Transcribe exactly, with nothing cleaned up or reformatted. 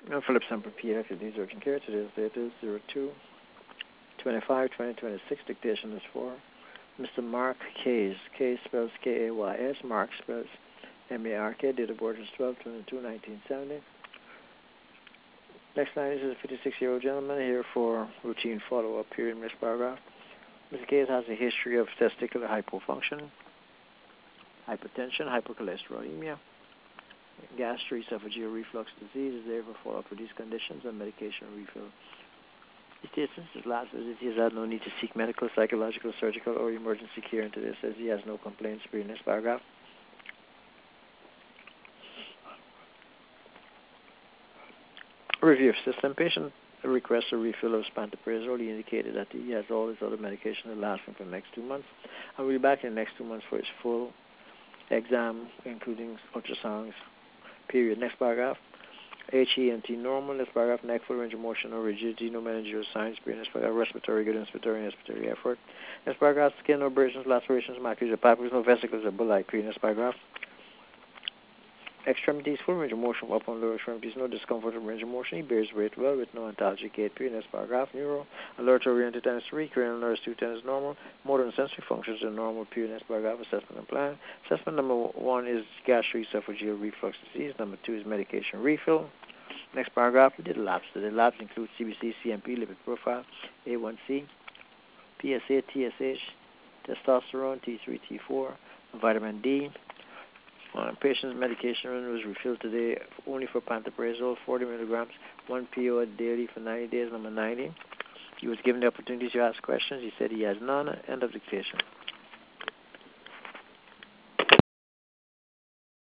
Uh, Phillips and Pediatric Needs Urgent Care. Today's date is zero two twenty-five twenty twenty-six. Dictation is for Mister Mark Kays. Kays spells K A Y S. Mark spells M A R K. Date of birth is twelve twenty-two nineteen seventy. Next line is a fifty-six-year-old gentleman here for routine follow-up period. Next paragraph. Mister Kays has a history of testicular hypofunction, hypertension, hypercholesterolemia, gastroesophageal reflux disease. Is there for follow-up for these conditions and medication refill. He states since his last visit he has had no need to seek medical, psychological, surgical, or emergency care, and today says he has no complaints. Read this paragraph. Review of system. Patient requests a refill of pantoprazole. He indicated that he has all his other medication that lasts him for the next two months. I'll be back in the next two months for his full exam, including ultrasounds. Period. Next paragraph. H E N T normal. Next paragraph. Neck, full range of motion, no rigidity, no meningeal signs. Period. Next paragraph. Respiratory good, inspiratory, and expiratory effort. Next paragraph. Skin, no abrasions, lacerations, macular, or papules, no vesicles or bulli. Period. Next paragraph. Extremities, full range of motion up on lower extremities, no discomfort or range of motion. He bears weight well with no antalgic gait. Period. Next paragraph. Neuro, alert oriented tennis three, cranial nerves two, tennis normal. Motor and sensory functions are normal. Period. Next paragraph. Assessment and plan. Assessment number one is gastroesophageal reflux disease. Number two is medication refill. Next paragraph. We did labs. The labs include C B C, C M P, lipid profile, A one C, P S A, T S H, testosterone, T three, T four, vitamin D. Uh, patient's medication was refilled today only for pantoprazole, forty milligrams, one P O daily for ninety days. Number ninety. He was given the opportunity to ask questions. He said he has none. End of dictation.